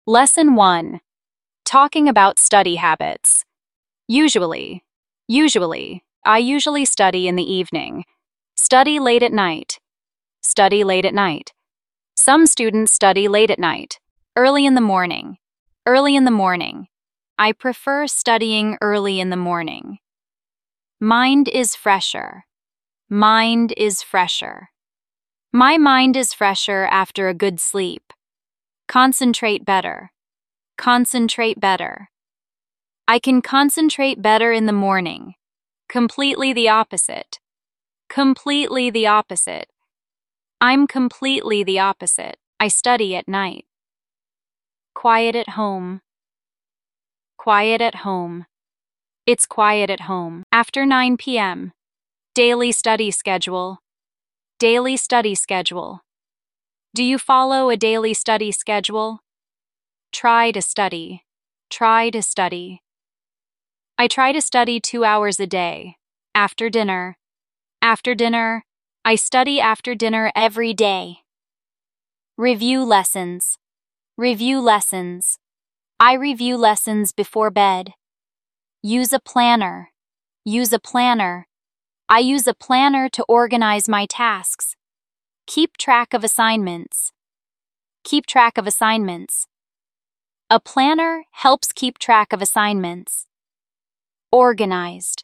Lesson 1. Talking about study habits. Usually, I usually study in the evening. Study late at night. Study late at night. Some students study late at night. Early in the morning. Early in the morning. I prefer studying early in the morning. Mind is fresher. Mind is fresher. My mind is fresher after a good sleep. Concentrate better. Concentrate better. I can concentrate better in the morning. Completely the opposite. Completely the opposite. I'm completely the opposite. I study at night. Quiet at home. Quiet at home. It's quiet at home. After 9 p.m. Daily study schedule. Daily study schedule. Do you follow a daily study schedule? Try to study. Try to study. I try to study 2 hours a day. After dinner. After dinner. I study after dinner every day. Review lessons. Review lessons. I review lessons before bed. Use a planner. Use a planner. I use a planner to organize my tasks. Keep track of assignments. Keep track of assignments. A planner helps keep track of assignments. Organized.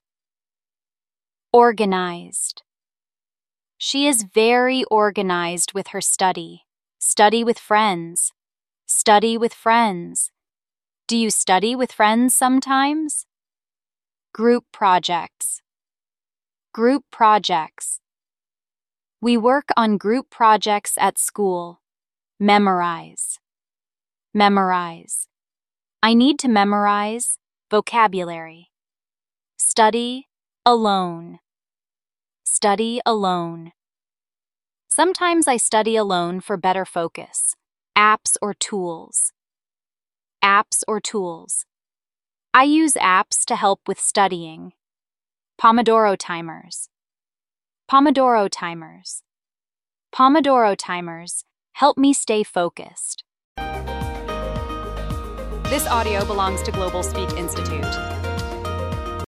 Organized. She is very organized with her study. Study with friends. Study with friends. Do you study with friends sometimes? Group projects. Group projects. We work on group projects at school. Memorize. Memorize. I need to memorize vocabulary. Study alone. Study alone. Sometimes I study alone for better focus. Apps or tools. Apps or tools. I use apps to help with studying. Pomodoro timers. Pomodoro timers. Pomodoro timers help me stay focused. This audio belongs to Global Speak Institute.